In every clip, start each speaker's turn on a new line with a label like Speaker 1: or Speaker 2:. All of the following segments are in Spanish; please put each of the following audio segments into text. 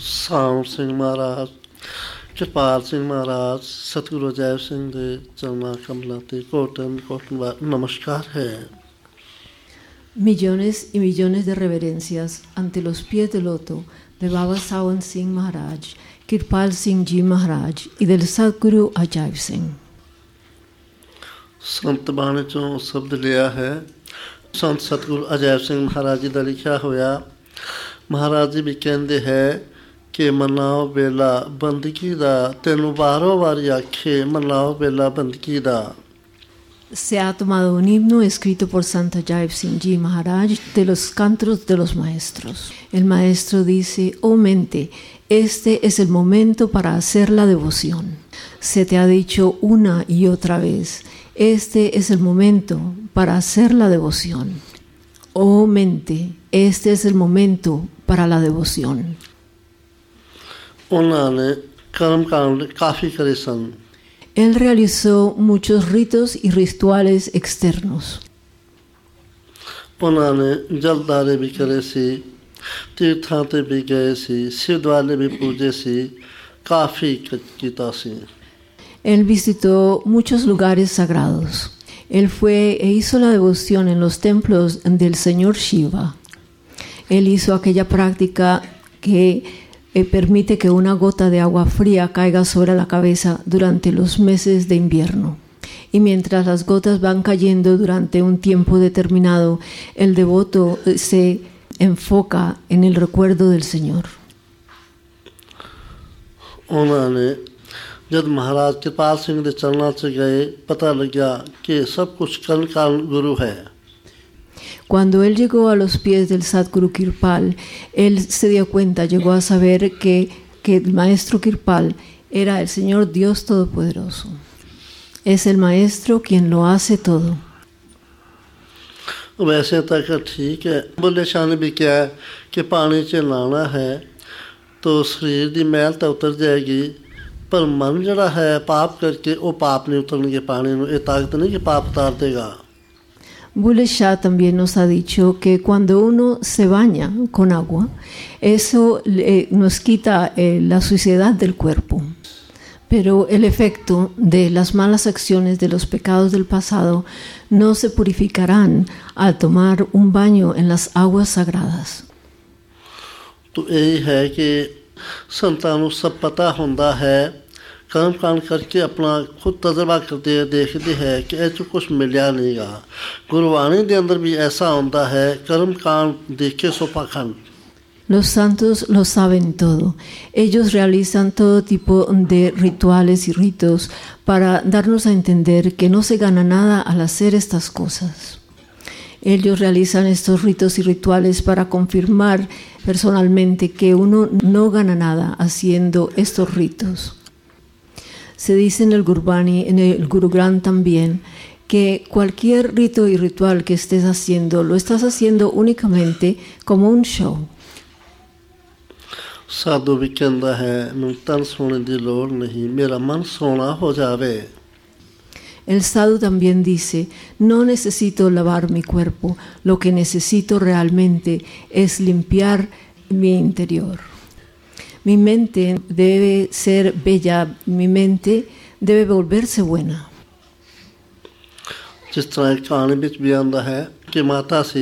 Speaker 1: Sam Singh Maharaj, Kirpal Singh Maharaj, Satguru Jai Singh de Charna Kamlati Kotan Namaskar hai.
Speaker 2: Millones y millones de reverencias ante los pies del loto de Baba Sawan Singh Maharaj, Kirpal Singh Ji Maharaj y del Sadguru Ajaib Singh.
Speaker 1: संत बाणी चो शब्द लिया है संत सतगुरु अजैब सिंह महाराज जी का लिखा होया महाराज जी भी कहते हैं कि मनाओ बेला बंदगी दा तेनू बारो बारी आखे मनाओ बेला बंदगी दा.
Speaker 2: Se ha tomado un himno escrito por Sant Ajaib Singh Ji Maharaj de los cantos de los maestros. El maestro dice: oh mente, este es el momento para hacer la devoción. Se te ha dicho una y otra vez: este es el momento para hacer la devoción. Oh mente, este es el momento para la devoción. Él realizó muchos ritos y rituales externos. Él visitó muchos lugares sagrados. Él fue e hizo la devoción en los templos del Señor Shiva. Él hizo aquella práctica que permite que una gota de agua fría caiga sobre la cabeza durante los meses de invierno. Y mientras las gotas van cayendo durante un tiempo determinado, el devoto se enfoca en el recuerdo del Señor.
Speaker 1: जब महाराज कृपाल सिंह के चरणों से गए पता लगा कि सब कुछ कल का गुरु है.
Speaker 2: Cuando él llegó a los pies del Sadguru Kirpal, él se dio cuenta, llegó a saber que el maestro Kirpal era el Señor Dios Todopoderoso. Es el maestro quien lo hace todo.
Speaker 1: वैसे तक ठीक है बोले शान भी क्या है कि पानी से नहाना है तो शरीर की मैल तो उतर जाएगी पर मन जड़ा है पाप करके वो पाप नहीं उतरने पानी में ये ताकत नहीं कि पाप उतार देगा.
Speaker 2: Bulleh Shah también nos ha dicho que cuando uno se baña con agua, eso nos quita la suciedad del cuerpo. Pero el efecto de las malas acciones, de los pecados del pasado, no se purificarán al tomar un baño en las aguas sagradas.
Speaker 1: तो यही है कि संतानों सब पता होता है कर्म कांड करके अपना खुद तजर्बा करते देखते हैं कि ऐसा कुछ मिलया नहीं गा. गुरबाणी के अंदर भी ऐसा होता है कर्म कांड देखे सो पाखंड.
Speaker 2: Los santos lo saben todo. Ellos realizan todo tipo de rituales y ritos para darnos a entender que no se gana nada al hacer estas cosas. Ellos realizan estos ritos y rituales para confirmar personalmente que uno no gana nada haciendo estos ritos. Se dice en el Gurbani, en el Guru Granth también, que cualquier rito y ritual que estés haciendo, lo estás haciendo únicamente como un show.
Speaker 1: साधु भी कहता है मैं तन सोने की लोड़ नहीं मेरा मन सोना हो जावे.
Speaker 2: El sadhu también dice: no necesito lavar mi cuerpo, lo que necesito realmente es limpiar mi interior. Mi mente debe ser bella, mi mente debe volverse buena.
Speaker 1: जिस तरह एक कहानी बिच भी आंदा है कि माता सी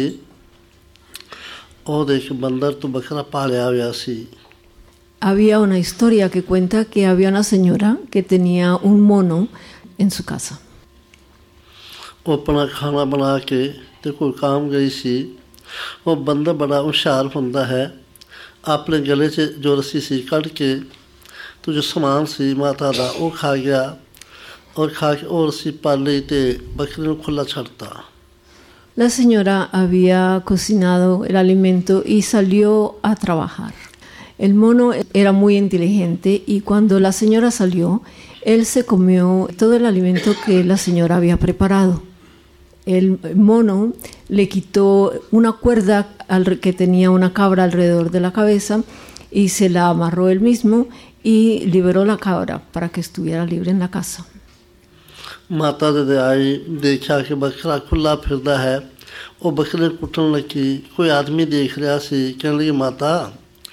Speaker 1: ओ देख बंदर तो बकरा पालिया हुआ सी.
Speaker 2: Había una historia que cuenta que había una señora que tenía un mono en su casa.
Speaker 1: वो अपना खाना बना के ते कोई काम गई सी. वो बंदा बड़ा होशियार हुंदा है अपने गले से जो रस्सी सी कट के तो जो सामान सी माता दा वो खा गया और खा के और रस्सी पाल ली ते बकरी को खुला छड़ता.
Speaker 2: La señora había cocinado el alimento y salió a trabajar. El mono era muy inteligente y cuando la señora salió, él se comió todo el alimento que la señora había preparado. El mono le quitó una cuerda que tenía una cabra alrededor de la cabeza y se la amarró él mismo y liberó la cabra para que estuviera libre en la casa.
Speaker 1: माता दे आई देखा कि बकरा खुला फिरदा है वो बकरे कुटन लगी कोई आदमी देख रहा सी कहने लगी माता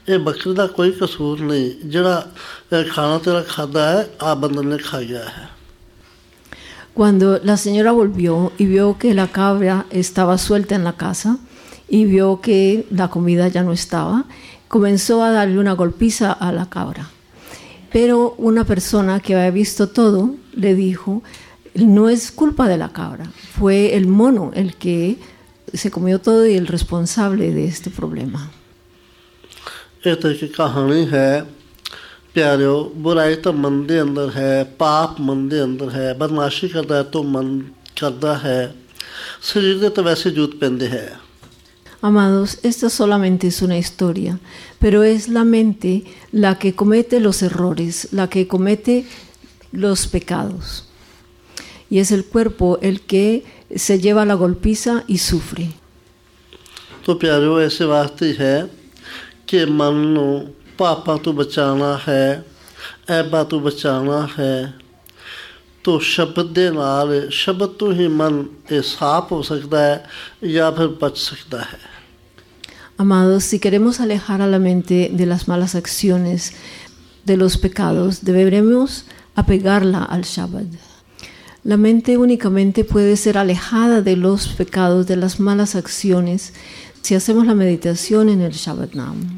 Speaker 1: ये बकरी का कोई कसूर नहीं, जड़ा खाना तेरा खादा है आप बंदर ने खा गया है।
Speaker 2: Cuando la señora volvió y vio que la cabra estaba suelta en la casa y vio que la comida ya no estaba, comenzó a darle una golpiza a la cabra. Pero una persona que había visto todo le dijo, no es culpa de la cabra, fue el mono el que se comió todo y el responsable de este problema.
Speaker 1: esta की कहानी है प्यारो, बुराई तो मन दे अंदर है, पाप मन दे अंदर है, बदमाशी करता है तो मन करता है, शरीर दे तो वैसे जूत पहनते हैं।
Speaker 2: Amados, esta solamente es una historia, pero es la mente la que comete los errores, la que comete los pecados. Y es el cuerpo el que se lleva la golpiza y sufre.
Speaker 1: तो प्यारो ऐसे वास्ते है कि मन नो पापा तो बचाना है, ऐबा तो बचाना है, तो शब्द दे नाल, शब्द तो ही मन साफ हो सकता है या फिर बच सकता है।
Speaker 2: Amados, si queremos alejar a la mente de las malas acciones, de los pecados, deberemos apegarla al Shabbat. La mente únicamente puede ser alejada de los pecados, de las malas acciones, si hacemos la meditación en el Shabbat Naam.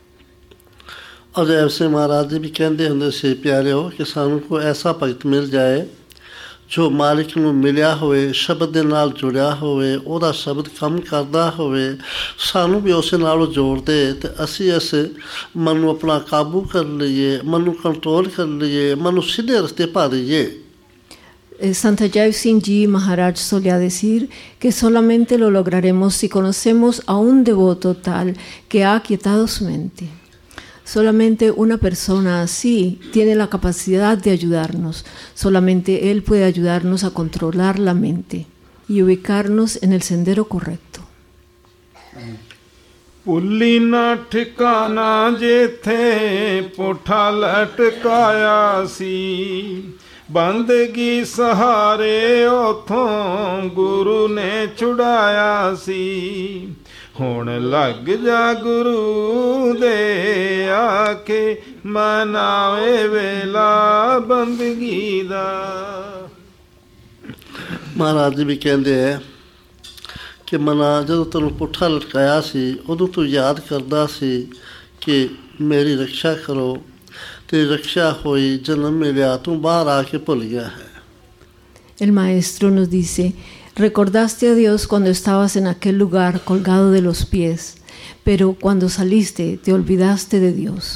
Speaker 1: और ऐसे महाराज जी भी कहते होंगे से प्यारे हो कि सानू को ऐसा भगत मिल जाए जो मालिक ਨੂੰ ਮਿਲਿਆ ਹੋਵੇ, ਸ਼ਬਦ ਦੇ ਨਾਲ ਜੁੜਿਆ ਹੋਵੇ, ਉਹਦਾ ਸ਼ਬਦ ਕੰਮ ਕਰਦਾ ਹੋਵੇ, ਸਾਨੂੰ ਵੀ ਉਸੇ ਨਾਲ ਜੋੜ ਦੇ ਤੇ ਅਸੀਂ ਇਸ ਮਨ ਨੂੰ ਆਪਣਾ ਕਾਬੂ ਕਰ ਲਈਏ, ਮਨ ਨੂੰ ਕੰਟਰੋਲ ਕਰ ਲਈਏ, ਮਨ ਨੂੰ ਸਿੱਧੇ ਰਸਤੇ ਪਾ ਦਈਏ।
Speaker 2: Santa Jai Singh Ji Maharaj solía decir que solamente lo lograremos si conocemos a un devoto tal que ha aquietado su mente. Solamente una persona así tiene la capacidad de ayudarnos. Solamente él puede ayudarnos a controlar la mente y ubicarnos en el sendero correcto.
Speaker 3: ਭੁੱਲੀ ਨਾ ਠਿਕਾਣਾ ਜਿੱਥੇ ਪੁੱਠਾ ਲਟਕਾਇਆ ਸੀ, ਬੰਦਗੀ ਸਹਾਰੇ ਉਥੋਂ ਗੁਰੂ ਨੇ ਛੁਡਾਇਆ ਸੀ। ਹੁਣ ਲੱਗ ਜਾ ਗੁਰੂ ਦੇ ਆ ਕੇ ਮਨਾਵੇ ਵੇਲਾ ਬੰਦਗੀ ਦਾ।
Speaker 1: ਮਹਾਰਾਜ ਜੀ ਵੀ ਕਹਿੰਦੇ ਹੈ ਕਿ ਮਨਾ ਜਦੋਂ ਤੈਨੂੰ ਪੁੱਠਾ ਲਟਕਾਇਆ ਸੀ ਉਦੋਂ ਤੂੰ ਯਾਦ ਕਰਦਾ ਸੀ ਕਿ ਮੇਰੀ ਰੱਖਿਆ ਕਰੋ, ਤੇ ਰੱਖਿਆ ਹੋਈ, ਜਨਮ ਮਿਲਿਆ, ਤੂੰ ਬਾਹਰ ਆ ਕੇ ਭੁੱਲ ਗਿਆ ਹੈ।
Speaker 2: El maestro nos dice, recordaste a Dios cuando estabas en aquel lugar colgado de los pies, pero cuando saliste te olvidaste de Dios.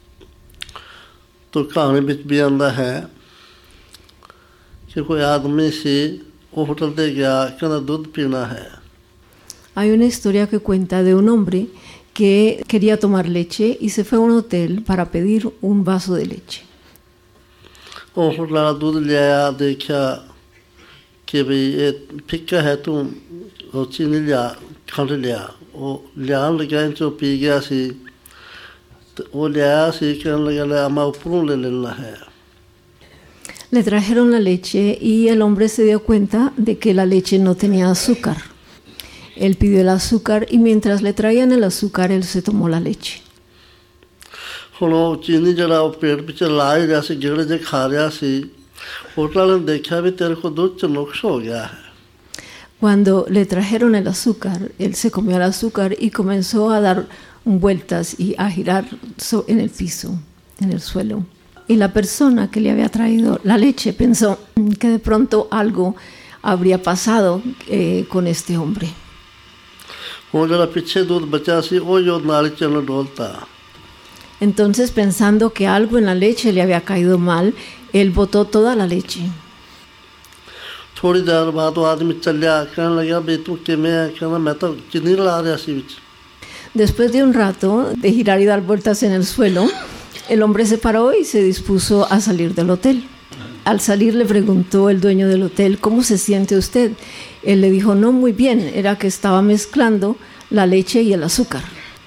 Speaker 1: तो कहानी ਵਿੱਚ ਵੀ ਆਉਂਦਾ ਹੈ ਕਿ ਕੋਈ ਆਦਮੀ ਸੀ, ਉਹ ਹੋਟਲ ਤੇ ਗਿਆ, ਕਹਿੰਦਾ ਦੁੱਧ ਪੀਣਾ ਹੈ।
Speaker 2: Hay una historia que cuenta de un hombre que quería tomar leche y se fue a un hotel para pedir un vaso de leche.
Speaker 1: ਉਹ ਹੋਟਲ ਵਾਲਾ ਦੁੱਧ ਲਿਆਇਆ, ਦੇਖਿਆ ਕਿ ਵੀ ਇਹ ਫਿੱਕਾ ਹੈ, ਤੂੰ ਉਹ ਚੀਨੀ ਲਿਆ, ਖੰਡ ਲਿਆ। ਉਹ ਲਿਆਉਣ ਲੱਗਿਆ, ਚੋਂ ਪੀ ਗਿਆ ਸੀ ਤੇ ਉਹ ਲਿਆਇਆ ਸੀ, ਕਹਿਣ ਲੱਗਾ ਲੈ ਮੈਂ ਉੱਪਰੋਂ ਲੈ ਲੈਣਾ ਹੈ।
Speaker 2: Le trajeron la leche y el hombre se dio cuenta de que la leche no tenía azúcar. Él pidió el azúcar y mientras le traían el azúcar, él se tomó la leche.
Speaker 1: ਹੁਣ ਉਹ ਚੀਨੀ ਜਿਹੜਾ ਉਹ ਪੇਟ ਵਿੱਚ ਲਾ ਹੀ ਰਿਹਾ ਸੀ, ਜਿਹੜੇ ਜੇ ਖਾ ਰਿਹਾ ਸੀ, ਹੋਟਲ ਵਾਲੇ ਨੇ ਦੇਖਿਆ ਵੀ ਤੇਰੇ ਕੋਲ ਦੁੱਧ 'ਚ ਨੁਕਸ ਹੋ ਗਿਆ ਹੈ।
Speaker 2: Cuando le trajeron el azúcar, él se comió el azúcar y comenzó a dar vueltas y a girar en el piso, en el suelo. Y la persona que le había traído la leche pensó que de pronto algo habría pasado con este hombre.
Speaker 1: ਹੁਣ ਜਿਹੜਾ ਪਿੱਛੇ ਦੁੱਧ ਬਚਿਆ ਸੀ ਉਹ ਜੋ ਨਾਲੀ 'ਚ ਉਹਨੂੰ ਡੋਲਤਾ।
Speaker 2: Entonces, pensando que algo en la leche le había caído mal, él botó toda la leche.
Speaker 1: ਥੋੜ੍ਹੀ ਦੇਰ ਬਾਅਦ ਉਹ ਆਦਮੀ ਚੱਲਿਆ, ਕਹਿਣ ਲੱਗਿਆ ਵੀ ਤੂੰ ਕਿਵੇਂ ਹੈ? ਕਹਿੰਦਾ ਮੈਂ ਤਾਂ ਚੀਨੀ ਰਲਾ ਰਿਹਾ ਸੀ ਵਿੱਚ।
Speaker 2: Después de un rato de girar y dar vueltas en el suelo, el hombre se paró y se dispuso a salir del hotel. Al salir le preguntó el dueño del hotel, ¿cómo se siente usted? Él le dijo, no, muy bien, era que estaba mezclando la leche y el azúcar.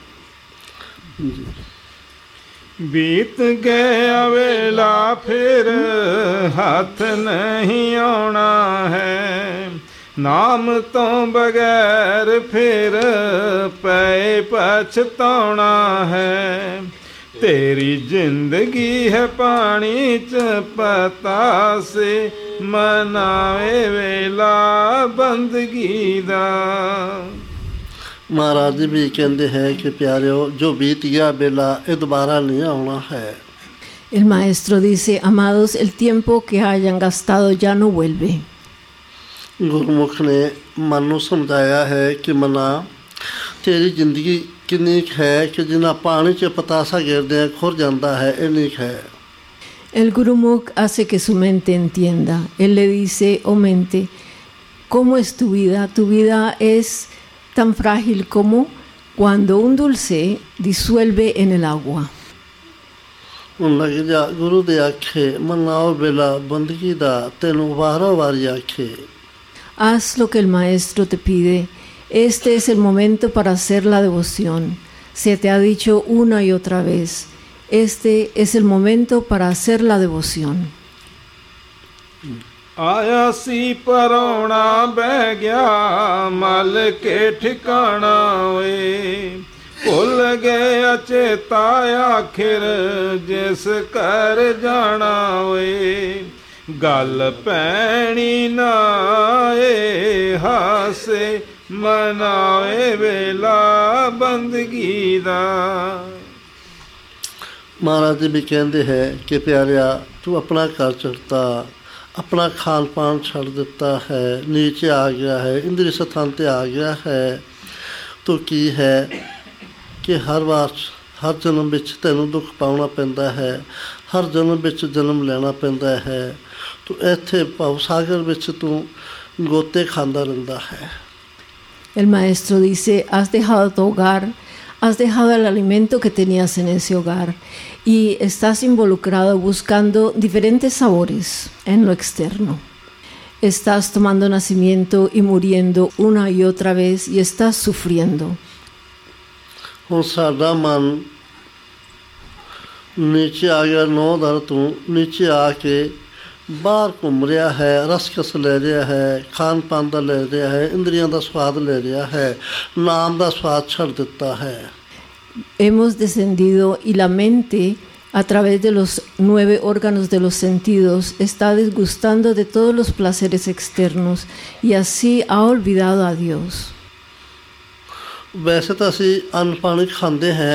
Speaker 3: ਬੀਤ ਗਿਆ ਵੇਲਾ ਫਿਰ ਹੱਥ ਨਹੀਂ ਆਉਣਾ ਹੈ, ਨਾਮ ਤੋਂ ਬਗੈਰ ਫਿਰ ਪਏ ਪਛਤਾਉਣਾ ਹੈ ਤੇਰੀ ਜ਼ਿੰਦਗੀ ਹੈ ਪਾਣੀ ਚ ਪਤਾਸੇ ਮਨਾਵੇ ਵੇਲਾ ਬੰਦਗੀ ਦਾ
Speaker 1: महाराज जी भी कहते हैं कि प्यारे जो बीत गया बेला ये दोबारा नहीं आना है
Speaker 2: El maestro dice, amados, el tiempo que hayan gastado ya no vuelve.
Speaker 1: गुरमुख ने मन ਨੂੰ ਸਮਝਾਇਆ ਹੈ ਕਿ ਮਨਾ ਤੇਰੀ ਜ਼ਿੰਦਗੀ ਕਿੰਨੀ ਹੈ ਕਿ ਜਿੰਨਾ ਪਾਣੀ 'ਚ ਪਤਾਸਾ ਗਿਰਦੇ ਖੁਰ ਜਾਂਦਾ ਹੈ ਇੰਨੀ ਹੈ
Speaker 2: El Gurumukh hace que su mente entienda. Él le dice, oh mente, ¿cómo es tu vida? Tu vida es tan frágil como cuando un dulce disuelve en el agua.
Speaker 1: ਉਹਨਾਂ ਕਿਹਾ ਗੁਰੂ ਦੇ ਆਖੇ ਮਨਾਓ ਵੇਲਾ ਬੰਦਗੀ ਦਾ ਤੈਨੂੰ ਵਾਰ-ਵਾਰ ਆਖੇ
Speaker 2: Haz lo que el maestro te pide. Este es el momento para hacer la devoción. Se te ha dicho una y otra vez. Este es el momento para hacer la devoción.
Speaker 3: ਆਇਆ ਸੀ ਪਰੌਣਾ ਬਹਿ ਗਿਆ ਮਲ ਕੇ ਠਿਕਾਣਾ ਓਏ ਭੁੱਲ ਗਏ ਅਚੇਤਾ ਆਖਿਰ ਜਿਸ ਕਰ ਜਾਣਾ ਓਏ ਗੱਲ ਪੈਣੀ ਨਾ ਏ ਹਾਸੇ ਮਨਾਵੇ ਵੇਲਾ ਬੰਦਗੀ ਦਾ
Speaker 1: महाराज जी भी कहते हैं कि प्यारिया तू अपना घर छड़ता अपना खान पान छड़ देता है नीचे आ गया है इंद्रिय स्थान ते आ गया है तो की है कि हर बार हर जन्म विच तैनूं दुख पाउणा पैंदा है हर जन्म विच जन्म लेना पैंदा है तो इत्थे भव सागर विच तू गोते खांदा रहिंदा है
Speaker 2: El maestro dice, has dejado tu hogar, has dejado el alimento que tenías en ese hogar y estás involucrado buscando diferentes sabores en lo externo. Estás tomando nacimiento y muriendo una y otra vez y estás sufriendo.
Speaker 1: ਹੁਣ ਸਾਡਾ ਮਨ ਨੀਚੇ ਆ ਗਿਆ ਨੌ ਦਰ ਤੋਂ ਨੀਚੇ ਆ ਕੇ ਬਾਹਰ ਘੁੰਮ ਰਿਹਾ ਹੈ ਰਸਕਸ ਲੈ ਰਿਹਾ ਹੈ ਖਾਣ ਪਾਣ ਦਾ ਲੈ ਰਿਹਾ ਹੈ ਇੰਦਰੀਆਂ ਦਾ ਸਵਾਦ ਲੈ ਰਿਹਾ ਹੈ ਨਾਮ ਦਾ ਸਵਾਦ ਛੱਡ ਦਿੱਤਾ ਹੈ
Speaker 2: Hemos descendido y la mente, a través de los 9 órganos de los sentidos, está disgustando de todos los placeres externos y así ha olvidado a Dios.
Speaker 1: ਵੈਸੇ ਤਾਂ ਅਸੀਂ ਅੰਨ ਪਾਣੀ ਖਾਂਦੇ ਹਾਂ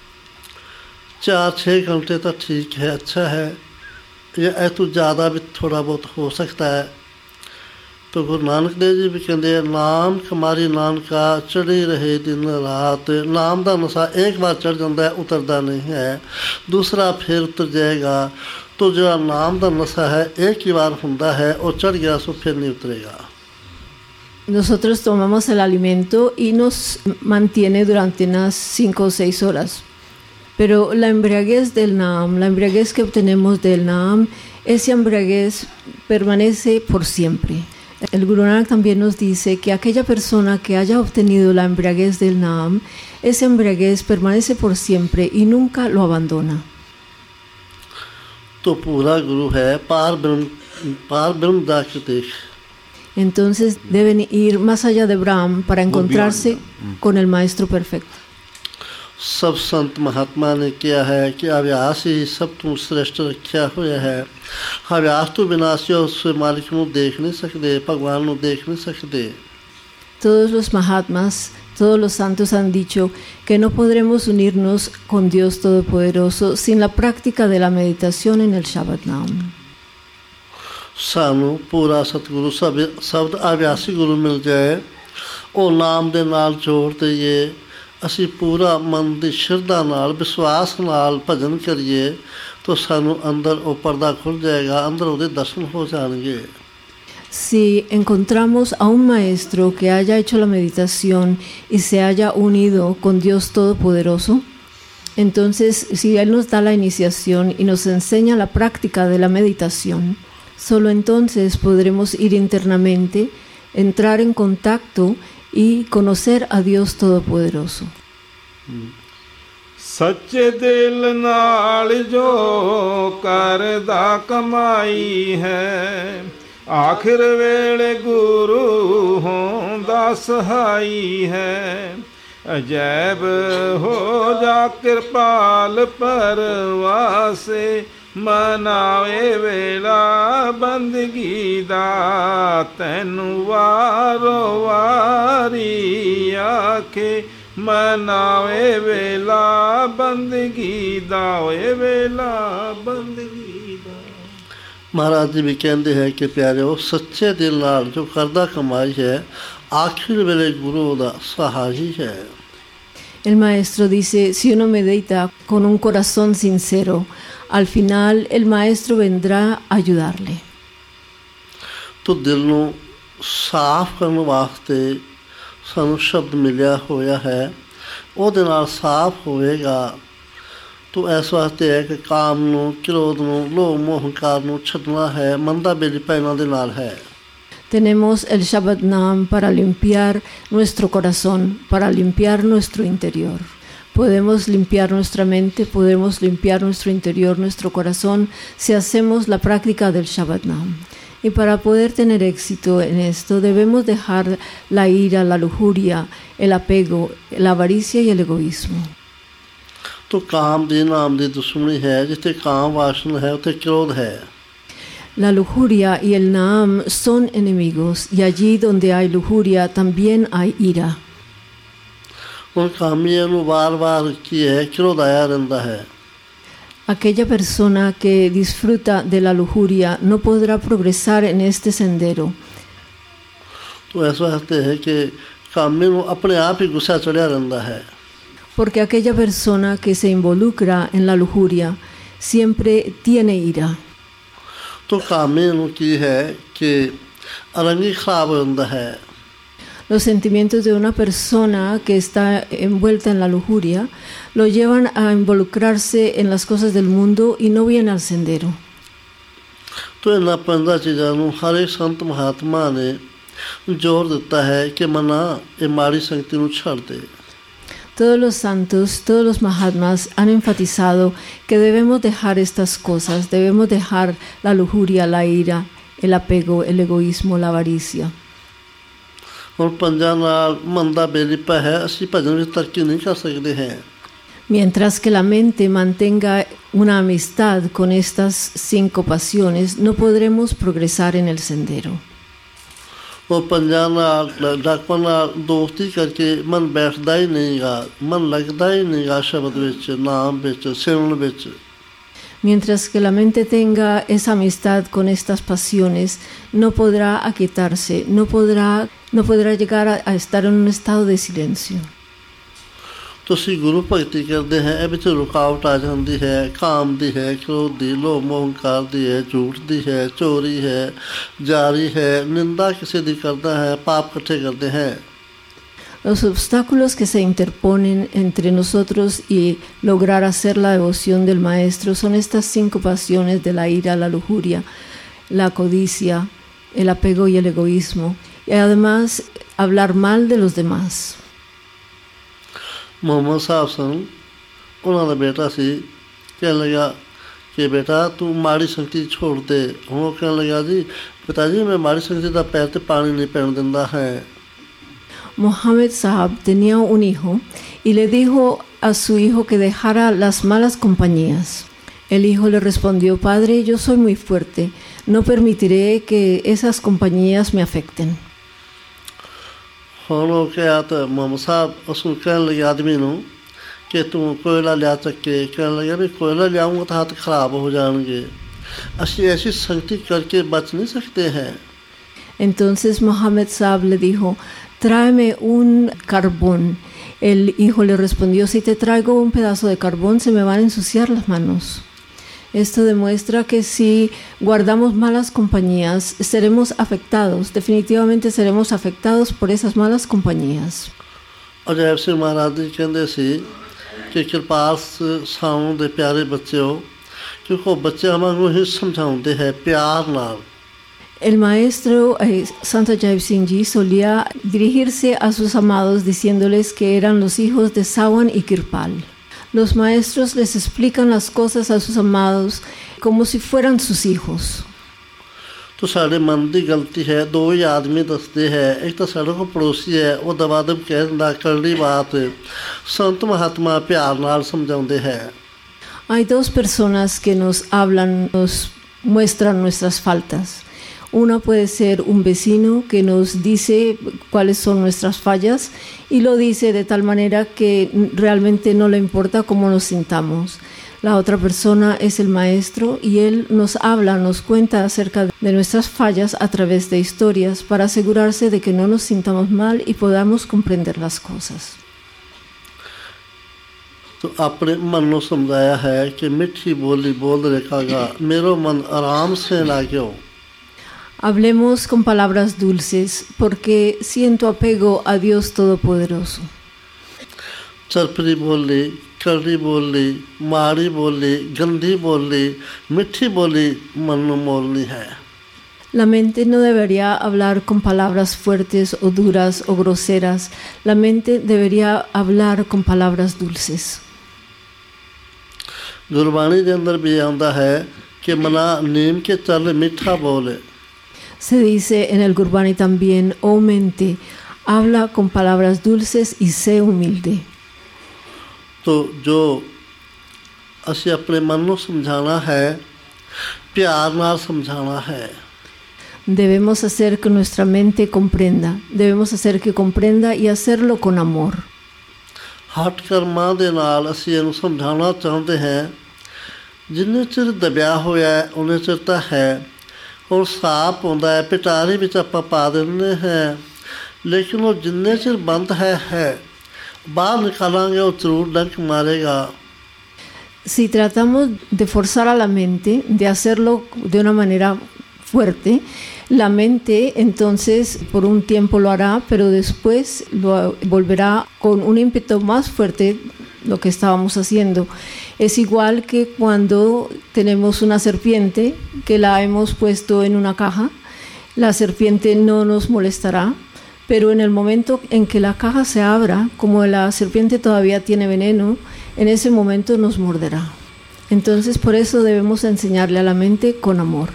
Speaker 1: 4-6 घंटे तो ठीक है अच्छा है या तो ज़्यादा भी थोड़ा बहुत हो सकता है तो गुरु नानक देव जी भी कहते हैं नाम हमारी नानका चढ़ी रहे दिन रात नाम का नशा एक बार चढ़ जाता है उतरता नहीं है दूसरा फिर उतर जाएगा तो जो नाम का नशा है एक ही बार होता है और चढ़ गया सो फिर नहीं उतरेगा
Speaker 2: Nosotros tomamos el alimento y nos mantiene durante unas 5 o 6 horas. Pero la embriaguez del Naam, la embriaguez que obtenemos del Naam, esa embriaguez permanece por siempre. El Guru Nanak también nos dice que aquella persona que haya obtenido la embriaguez del Naam, esa embriaguez permanece por siempre y nunca lo abandona.
Speaker 1: तो पूरा गुरु है पार ब्रह्म जाके देख
Speaker 2: Entonces deben ir más allá de Brahm para encontrarse con el Maestro Perfecto.
Speaker 1: सब संत महात्मा ने किया है कि अभ्यास ही सब तू श्रेष्ठ रखा हुआ है अभ्यास तो विनाशी उससे मालिक को देख नहीं सकते भगवान को देख नहीं सकते
Speaker 2: Todos los Mahatmas, todos los santos han dicho que no podremos unirnos con Dios Todopoderoso sin la práctica de la meditación en el Shabad Naam.
Speaker 1: सानू पूरा सतगुरु शब्द अभ्यासी गुरु मिल जाए और नाम दे नाल जोड़ दईए ਅਸੀਂ ਪੂਰਾ ਮਨ ਦੀ ਸ਼ਰਧਾ ਨਾਲ ਵਿਸ਼ਵਾਸ ਨਾਲ ਭਜਨ ਕਰੀਏ ਤਾਂ ਸਾਨੂੰ ਅੰਦਰ ਉਹ ਪਰਦਾ ਖੁੱਲ ਜਾਏਗਾ ਅੰਦਰ ਉਹਦੇ ਦਰਸ਼ਨ ਹੋ ਜਾਣਗੇ
Speaker 2: Si encontramos a un maestro que haya hecho la meditación y se haya unido con Dios Todopoderoso, entonces si Él nos da la iniciación y nos enseña la práctica de la meditación, solo entonces podremos ir internamente, entrar en contacto y conocer a Dios Todopoderoso.
Speaker 3: ਸੱਚੇ ਦਿਲ ਨਾਲ ਜੋ ਕਰਦਾ ਕਮਾਈ ਹੈ ਆਖਿਰ ਵੇਲੇ ਗੁਰੂ ਹੋਂਦਾ ਸਹਾਈ ਹੈ ਅਜੈਬ ਹੋ ਜਾ ਕਿਰਪਾਲ ਪਰਵਾਸੇ ਮਨਾਵੇ ਵੇਲਾ ਬੰਦਗੀ ਦਾ ਤੈਨੂੰ ਵਾਰੋ ਵਾਰੀ ਆਖੇ ਮਨਾਵੇ ਵੇਲਾ ਬੰਦਗੀ ਦਾ ਓਏ ਵੇਲਾ ਬੰਦਗੀ ਦਾ।
Speaker 1: महाराज जी भी कहते हैं कि प्यारे सच्चे दिल नाल जो करदा कमाई है आखिर वेले गुरु दा सहाई है।
Speaker 2: El maestro dice, si uno medita con un corazón sincero, al final el maestro vendrá a ayudarle.
Speaker 1: तो दिल नूं साफ करने वास्ते सानू शब्द मिलिया होया है ਉਹਦੇ ਨਾਲ साफ होएगा। तो इस वास्ते है कि काम नूं क्रोध नूं लोभ मोह हंकार नूं छड्डना है मंदा बेली पैना दे नाल है।
Speaker 2: Tenemos el Shabbat Nam para limpiar nuestro corazón, para limpiar nuestro interior. Podemos limpiar nuestra mente, podemos limpiar nuestro interior, nuestro corazón, si hacemos la práctica del Shabbat Nam. Y para poder tener éxito en esto, debemos dejar la ira, la lujuria, el apego, la avaricia y el egoísmo.
Speaker 1: तो काम दी नाम दी दुश्मनी है जिथे काम वासना है उथे क्रोध है।
Speaker 2: La lujuria y el naam son enemigos y allí donde hay lujuria también hay ira.
Speaker 1: उन कामियों नूं बार-बार की है क्रोध आया रहंदा है।
Speaker 2: Aquella persona que disfruta de la lujuria no podrá progresar en este sendero.
Speaker 1: तो इस वास्ते है कि कामी नूं अपने आप ही गुस्सा चढ़िया रहंदा है।
Speaker 2: Porque aquella persona que se involucra en la lujuria siempre tiene ira.
Speaker 1: तो कामी नूं की है कि रंगी खराब होंदा है।
Speaker 2: Los sentimientos de una persona que está envuelta en la lujuria lo llevan a involucrarse en las cosas del mundo y no viene al sendero.
Speaker 1: तो इन्हां पंजां चीज़ां नूं हर एक संत महात्मा ने जोर दिता है कि मना ये माड़ी संगति नूं छड्ड दे।
Speaker 2: Todos los santos, todos los mahatmas han enfatizado que debemos dejar estas cosas, debemos dejar la lujuria, la ira, el apego, el egoísmo, la avaricia.
Speaker 1: ਹੁਣ ਪੰਜਾਂ ਨਾਲ ਮੰਦਾ ਬੇਲੀਪਾ ਹੈ ਅਸੀਂ ਭਜਨ ਵਿੱਚ ਤਰੱਕੀ ਨਹੀਂ ਕਰ ਸਕਦੇ ਹਾਂ।
Speaker 2: Mientras que la mente mantenga una amistad con estas 5 pasiones, no podremos progresar en el sendero.
Speaker 1: ਉਹ ਪੰਜਾਂ ਨਾਲ ਡਾਕਵਾਂ ਨਾਲ ਦੋਸਤੀ ਕਰਕੇ ਮਨ ਬੈਠਦਾ ਹੀ ਨਹੀਂਗਾ, ਮਨ ਲੱਗਦਾ ਹੀ ਨਹੀਂਗਾ ਸ਼ਬਦ ਵਿੱਚ, ਨਾਮ ਵਿੱਚ, ਸਿਮਰਨ ਵਿੱਚ।
Speaker 2: Mientras que la mente tenga esa amistad con estas pasiones, no podrá aquietarse, no podrá llegar a estar en un estado de silencio.
Speaker 1: ਤੁਸੀਂ ਗੁਰੂ ਭਗਤੀ ਕਰਦੇ ਹੈ ਇਹ ਵਿੱਚ ਰੁਕਾਵਟ ਆ ਜਾਂਦੀ ਹੈ, ਕਾਮ ਦੀ ਹੈ, ਕ੍ਰੋਧ ਦੀ, ਲੋਭ ਮੋਹ ਹੰਕਾਰ ਦੀ ਹੈ, ਝੂਠ ਦੀ ਹੈ, ਚੋਰੀ ਹੈ, ਜਾਰੀ ਹੈ, ਨਿੰਦਾ ਕਿਸੇ ਦੀ ਕਰਦਾ ਹੈ, ਪਾਪ ਇਕੱਠੇ ਕਰਦੇ ਹੈ।
Speaker 2: Los obstáculos que se interponen entre nosotros y lograr hacer la devoción del Maestro son estas 5 pasiones de la ira, la lujuria, la codicia, el apego y el egoísmo, y además hablar mal de los demás.
Speaker 1: Muhammad ਸਾਹਿਬ ਸਨ, ਉਹਨਾਂ ਦਾ ਬੇਟਾ ਸੀ, ਕਹਿਣ ਲੱਗਾ ਕਿ ਬੇਟਾ ਤੂੰ ਮਾੜੀ ਸੰਗਤੀ ਛੋੜ ਦੇ। ਹੁਣ ਉਹ ਕਹਿਣ ਲੱਗਾ ਜੀ ਪਿਤਾ ਜੀ ਮੈਂ ਮਾੜੀ ਸੰਗਤੀ ਦਾ ਪੈਰ 'ਤੇ ਪਾਣੀ ਨਹੀਂ ਪੈਣ ਦਿੰਦਾ ਹੈ।
Speaker 2: Mohammed Sahab tenía un hijo y le dijo a su hijo que dejara las malas compañías. El hijo le respondió, padre, yo soy muy fuerte, no permitiré que esas compañías me afecten.
Speaker 1: ਹੁਣ ਉਹ ਕਿਹਾ ਤਾਂ ਮੁਹੰਮਦ ਸਾਹਿਬ ਉਸਨੂੰ ਕਹਿਣ ਲੱਗੇ ਆਦਮੀ ਨੂੰ ਕਿ ਤੂੰ ਕੋਇਲਾ ਲਿਆ ਚੱਕੇ। ਕਹਿਣ ਲੱਗਿਆ ਵੀ ਕੋਇਲਾ ਲਿਆਉਂਗਾ ਤਾਂ ਹੱਥ ਖਰਾਬ ਹੋ ਜਾਣਗੇ, ਅਸੀਂ ਐਸੀ ਸੰਗਤੀ ਕਰਕੇ ਬਚ ਨਹੀਂ ਸਕਦੇ ਹੈ।
Speaker 2: Entonces Mohammed Sahab le dijo, tráeme un carbón. El hijo le respondió, si te traigo un pedazo de carbón se me van a ensuciar las manos. Esto demuestra que si guardamos malas compañías seremos afectados, definitivamente seremos afectados por esas malas compañías.
Speaker 1: Ajaib ਸਿੰਘ ਮਹਾਰਾਜ ਜੀ ਕਹਿੰਦੇ ਸੀ ਕਿ ਕਿਰਪਾਲ ਸਾਉਂ ਦੇ ਪਿਆਰੇ ਬੱਚਿਓ, ਕਿਉਂਕਿ ਉਹ ਬੱਚਿਆਂ ਵਾਂਗੂ ਹੀ ਸਮਝਾਉਂਦੇ ਹੈ ਪਿਆਰ ਨਾਲ।
Speaker 2: El maestro Santo Jaib Singh Ji solía dirigirse a sus amados diciéndoles que eran los hijos de Sawan y Kirpal. Los maestros les explican las cosas a sus amados como si fueran sus hijos.
Speaker 1: तो साढ़े मन की गलती है दो ही आदमी दसते है एक तो साढ़े को पड़ोसी है वो दबा दब कह दिंदा करनी बात संत महात्मा प्यार नाल समझाउंदे है.
Speaker 2: Hay dos personas que nos hablan, nos muestran nuestras faltas. Una puede ser un vecino que nos dice cuáles son nuestras fallas y lo dice de tal manera que realmente no le importa cómo nos sintamos. La otra persona es el maestro y él nos habla, nos cuenta acerca de nuestras fallas a través de historias para asegurarse de que no nos sintamos mal y podamos comprender las cosas.
Speaker 1: तो अपने मन को समझाया है कि मीठी बोली बोल रखेगा मेरो मन आराम से लाग्यो.
Speaker 2: Hablemos con palabras dulces porque siento apego a Dios Todopoderoso.
Speaker 1: चरपरी बोली कड़ी बोली माड़ी बोली गंदी बोली मीठी बोली मन मोलनी है.
Speaker 2: La mente no debería hablar con palabras fuertes o duras o groseras. La mente debería hablar con palabras dulces.
Speaker 1: Gurbani के अंदर भी आंदा है कि मना नीम के चल मीठा बोले.
Speaker 2: Se dice en el Gurbani también, oh mente, habla con palabras dulces y sé humilde.
Speaker 1: तो जो ਅਸੀਂ अपने मन को समझाना है प्यार नाल समझाना है.
Speaker 2: Debemos hacer que nuestra mente comprenda. Debemos hacer que comprenda y hacerlo con amor.
Speaker 1: ਹਟ ਕਰਮਾਂ ਦੇ ਨਾਲ ਅਸੀਂ ਇਹਨੂੰ ਸਮਝਾਉਣਾ ਚਾਹੁੰਦੇ ਹਾਂ ਜਿੰਨੇ ਚਿਰ ਦਬਿਆ ਹੋਇਆ ਹੈ ਉਹਨੇ ਚਿਰ ਤਾਂ ਹੈ ਹੁਣ ਸਾਪ ਹੁੰਦਾ ਹੈ ਪਿਟਾਰੀ ਵਿੱਚ ਆਪਾਂ ਪਾ ਦਿੰਦੇ ਹਾਂ ਲੇਕਿਨ ਉਹ ਜਿੰਨੇ ਚਿਰ ਬੰਦ ਹੈ ਬਾਹਰ ਨਿਕਾਲਾਂਗੇ ਉਹ ਜ਼ਰੂਰ ਡੰਕ ਮਾਰੇਗਾ.
Speaker 2: Si tratamos de forzar a la mente, de hacerlo de una manera fuerte, la mente entonces por un tiempo lo hará, pero después lo volverá con un ímpetu más fuerte lo que estábamos haciendo. Es igual que cuando tenemos una serpiente que la hemos puesto en una caja, la serpiente no nos molestará, pero en el momento en que la caja se abra, como la serpiente todavía tiene veneno, en ese momento nos morderá. Entonces por eso debemos enseñarle a la mente con amor.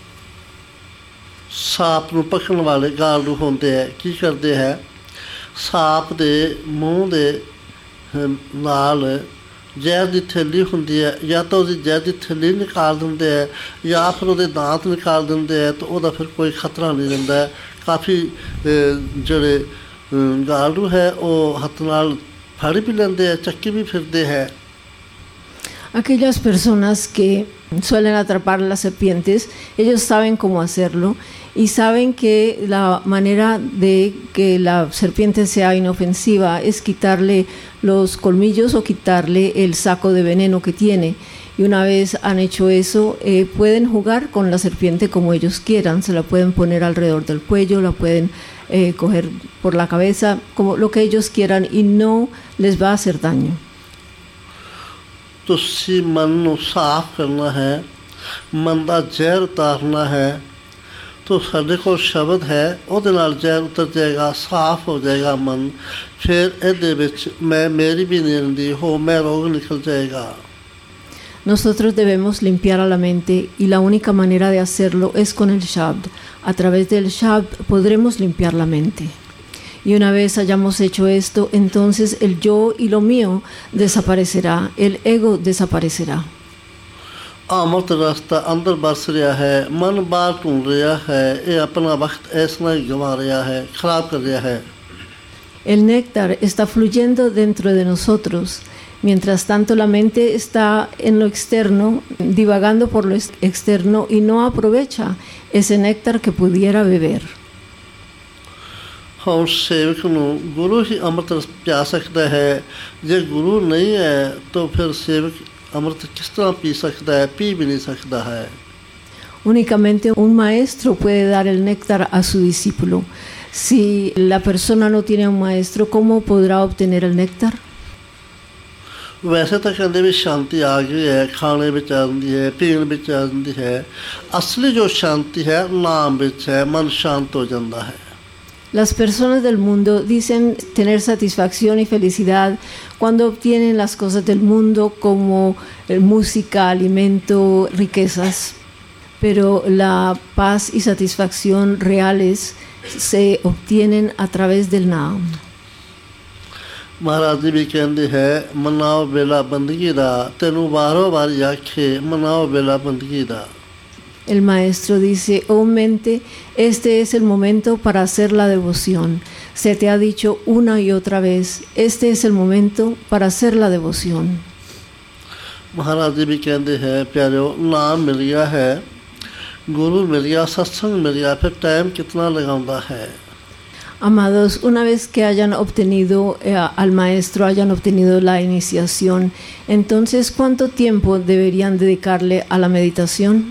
Speaker 1: ਸਾਪ ਨੂੰ ਪਕੜਨ ਵਾਲੇ ਗਾਲੂ ਹੁੰਦੇ ਹੈ ਕੀ ਕਰਦੇ ਹੈ ਸਾਪ ਦੇ ਮੂੰਹ ਦੇ ਨਾਲ ਜ਼ਹਿਰ ਦੀ ਥੈਲੀ ਹੁੰਦੀ ਹੈ ਜਾਂ ਤਾਂ ਉਹਦੀ ਜ਼ਹਿਰ ਦੀ ਥੈਲੀ ਨਿਕਾਲ ਦਿੰਦੇ ਹੈ ਜਾਂ ਫਿਰ ਉਹਦੇ ਦਾੰਤ ਨਿਕਾਲ ਦਿੰਦੇ ਹੈ ਤਾਂ ਉਹਦਾ ਫਿਰ ਕੋਈ ਖਤਰਾ ਨਹੀਂ ਰਹਿੰਦਾ. ਕਾਫੀ ਜਿਹੜੇ ਗਾਲੂ ਹੈ ਉਹ ਹੱਥ ਨਾਲ ਫੜ ਵੀ ਲੈਂਦੇ ਹੈ ਚੱਕੀ ਵੀ ਫਿਰਦੇ ਹੈ.
Speaker 2: Aquellas personas que suelen atrapar las serpientes, ellos saben cómo hacerlo y saben que la manera de que la serpiente sea inofensiva es quitarle los colmillos o quitarle el saco de veneno que tiene. Y una vez han hecho eso, pueden jugar con la serpiente como ellos quieran. Se la pueden poner alrededor del cuello, la pueden coger por la cabeza, como lo que ellos quieran y no les va a hacer daño.
Speaker 1: ਤੁਸੀਂ ਮਨ ਨੂੰ ਸਾਫ਼ ਕਰਨਾ ਹੈ ਮਨ ਦਾ ਜ਼ਹਿਰ ਉਤਾਰਨਾ ਹੈ तो ਸਾਡੇ ਕੋਲ ਸ਼ਬਦ ਹੈ ਉਹਦੇ ਨਾਲ ਜ਼ਹਿਰ ਉਤਰ ਜਾਏਗਾ ਸਾਫ਼ ਹੋ ਜਾਏਗਾ ਮਨ ਫਿਰ ਇਹਦੇ ਵਿੱਚ ਮੈਂ ਮੇਰੀ ਵੀ ਨਹੀਂ ਰਹਿੰਦੀ ਹੋ ਮੈਂ ਰੋਗ ਨਿਕਲ ਜਾਏਗਾ.
Speaker 2: Nosotros debemos limpiar a la mente y la única manera de hacerlo es con el Shabd. A través del Shabd podremos limpiar la mente. Y una vez hayamos hecho esto, entonces el yo y lo mío desaparecerá, el ego desaparecerá.
Speaker 1: अमृत रास्ता अंदर बस रहा है मन बाहर ढूंढ रहा है ये अपना वक्त ऐसा ही गंवा रहा है खराब कर रहा है.
Speaker 2: El néctar está fluyendo dentro de nosotros. Mientras tanto la mente está en lo externo, divagando por lo externo y no aprovecha ese néctar que pudiera beber.
Speaker 1: ਹੁਣ ਸੇਵਕ ਨੂੰ ਗੁਰੂ ਹੀ ਅੰਮ੍ਰਿਤ ਰਸ ਪਿਆ ਸਕਦਾ ਹੈ ਜੇ ਗੁਰੂ ਨਹੀਂ ਹੈ ਤਾਂ ਫਿਰ ਸੇਵਕ ਅੰਮ੍ਰਿਤ ਕਿਸ ਤਰ੍ਹਾਂ ਪੀ ਸਕਦਾ ਹੈ ਪੀ ਵੀ ਨਹੀਂ ਸਕਦਾ ਹੈ.
Speaker 2: Únicamente un maestro puede dar el néctar a su discípulo. Si la persona no tiene un maestro, ¿cómo podrá obtener el néctar?
Speaker 1: ਵੈਸੇ ਤਾਂ ਕਹਿੰਦੇ ਵੀ ਸ਼ਾਂਤੀ ਆ ਗਈ ਹੈ ਖਾਣੇ ਵਿੱਚ ਆ ਜਾਂਦੀ ਹੈ ਪੀਣ ਵਿੱਚ ਆ ਜਾਂਦੀ ਹੈ ਅਸਲੀ ਜੋ ਸ਼ਾਂਤੀ ਹੈ ਨਾਮ ਵਿੱਚ ਹੈ ਮਨ ਸ਼ਾਂਤ ਹੋ ਜਾਂਦਾ ਹੈ.
Speaker 2: Las personas del mundo dicen tener satisfacción y felicidad cuando obtienen las cosas del mundo como música, alimento, riquezas. pero la paz y satisfacción reales se obtienen a través del Naam.
Speaker 1: महाराज जी भी कहते हैं मनाओ बेला बंदगी दा तेनू बारो बारी आखे मनाओ बेला बंदगी दा.
Speaker 2: El maestro dice, oh mente, este es el momento para hacer la devoción. Se te ha dicho una y otra vez, este es el momento para hacer la devoción.
Speaker 1: महाराज जी भी कहते हैं प्यारो नाम मिल गया है, गुरु मिल गया, सत्संग मिल गया, फिर टाइम कितना लगाता है.
Speaker 2: Amados, una vez que hayan obtenido al maestro, hayan obtenido la iniciación, entonces ¿cuánto tiempo deberían dedicarle a la meditación?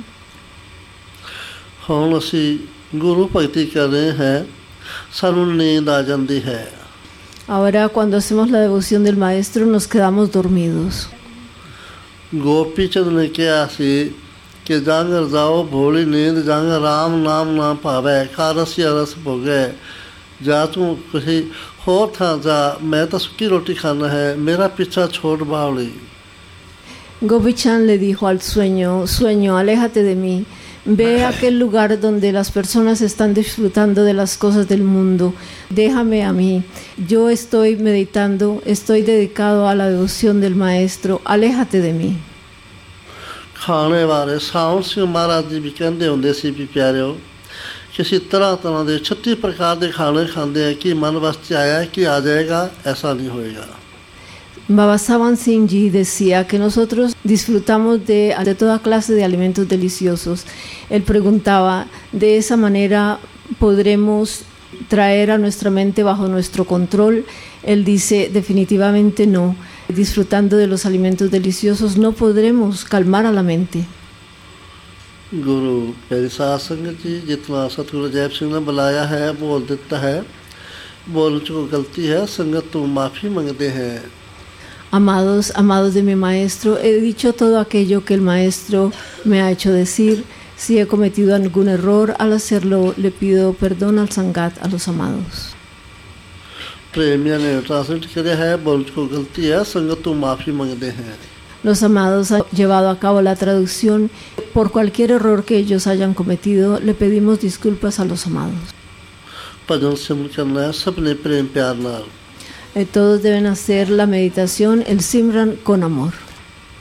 Speaker 1: ਹੁਣ ਅਸੀਂ ਗੁਰੂ ਭਗਤੀ ਕਰ ਰਹੇ ਹਾਂ, ਸਾਨੂੰ ਨੀਂਦ ਆ ਜਾਂਦੀ ਹੈ.
Speaker 2: Ahora cuando hacemos la devoción del maestro nos quedamos dormidos.
Speaker 1: Gopi ਚੰਦ ਨੇ ਕਿਹਾ ਸੀ ਕਿ ਜੰਗ ਰਜਾਓ ਭੋਲੀ ਨੀਂਦ ਜੰਗ ਰਾਮ ਨਾਮ ਨਾ ਭਾਵੈ ਖਾਰਸ ਰਸ ਭੋਗੈ. ਜਾ ਤੂੰ ਕਿਸੇ ਹੋਰ ਥਾਂ ਜਾ, ਮੈਂ ਤਾਂ ਸੁੱਕੀ ਰੋਟੀ ਖਾਣਾ ਹੈ, ਮੇਰਾ ਪਿੱਛਾ ਛੋੜ ਬਾਵਲੀ.
Speaker 2: Gopi Chand le dijo al sueño, sueño, aléjate de mí. Ve a aquel lugar donde las personas están disfrutando de las cosas del mundo. Déjame a mí. Yo estoy meditando, estoy dedicado a la devoción del maestro. Aléjate de mí.
Speaker 1: ਖਾਣੇ ਬਾਰੇ ਸਾਵਣ ਸਿੰਘ ਮਹਾਰਾਜ ਜੀ ਵੀ ਕਹਿੰਦੇ ਹੁੰਦੇ ਸੀ ਵੀ ਪਿਆਰਿਓ ਕਿ ਅਸੀਂ ਤਰ੍ਹਾਂ ਦੇ 36 ਪ੍ਰਕਾਰ ਦੇ ਖਾਣੇ ਖਾਂਦੇ ਆ ਕਿ ਮਨ ਵਾਸਤੇ ਆਇਆ ਕਿ ਆ ਜਾਏਗਾ, ਐਸਾ ਨਹੀਂ ਹੋਏਗਾ.
Speaker 2: Baba Saban Singh Ji decía que nosotros disfrutamos de toda clase de alimentos deliciosos. Él preguntaba, ¿de esa manera podremos traer a nuestra mente bajo nuestro control? Él dice, definitivamente no. Disfrutando de los alimentos deliciosos no podremos calmar a la mente.
Speaker 1: गुरु प्यारी साध संगत जी, जितना सतगुरु जैब सिंह ने बुलाया है बोल देता है, बोल चुको गलती है, संगत तुम माफ़ी मांगते हैं.
Speaker 2: Amados, amados de mi maestro, he dicho todo aquello que el maestro me ha hecho decir. Si he cometido algún error al hacerlo, le pido perdón al Sangat, a los amados.
Speaker 1: प्रेमिया ने ट्रांसलेट किया है, बोल चुको गलती है, संगत तुम माफ़ी मांगते हैं.
Speaker 2: Los amados han llevado a cabo la traducción. Por cualquier error que ellos hayan cometido, le pedimos disculpas a los amados.
Speaker 1: भजन सिमरन करना है सबने प्रेम प्यार नाल.
Speaker 2: Todos deben hacer la meditación, el Simran, con amor.